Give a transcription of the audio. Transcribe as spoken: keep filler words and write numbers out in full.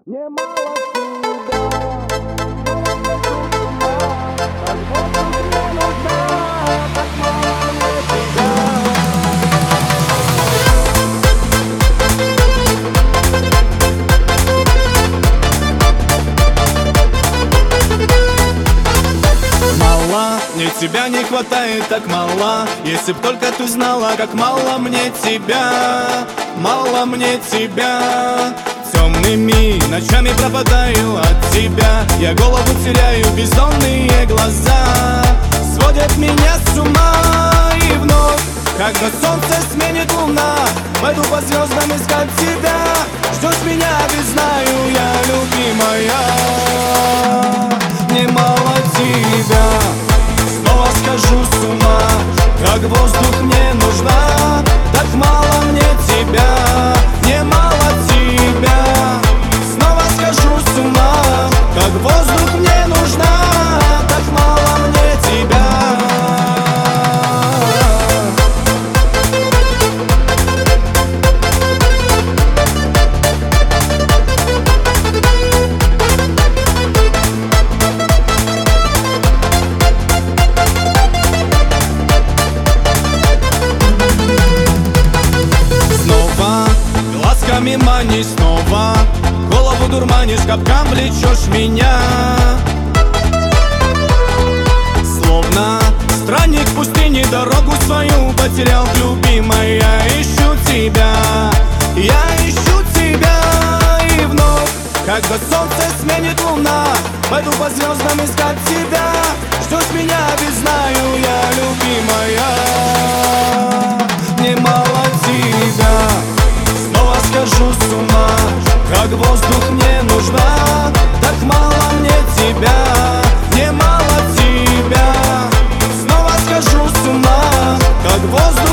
Немало суда, как будто мне нужна, так мало мне тебя. Мало, мне тебя не хватает, так мало. Если б только ты знала, как мало мне тебя, мало мне тебя. Темными ночами пропадаю от тебя, я голову теряю, бездонные глаза сводят меня с ума. И вновь, когда солнце сменит луна, пойду по звездам искать тебя. Ждешь меня, ведь знаю я, любимая. Мне мало тебя, снова скажу с ума, как воздух мне нужна, так мало мне тебя. Мне мало тебя, снова скажу с ума, как воздух мне нужна, так мало мне тебя. Глазками манишь снова, голову дурманишь, капкам влечешь меня. Словно странник в пустыне дорогу свою потерял, любимая. Я ищу тебя, я ищу тебя. И вновь, когда солнце сменит луна, пойду по звездам искать тебя. Ждешь меня, ведь знаю я, любимая. Мне мало тебя, снова скажу с ума, как воздух мне нужна, так мало мне тебя. Мне мало тебя, снова скажу с ума, как воздух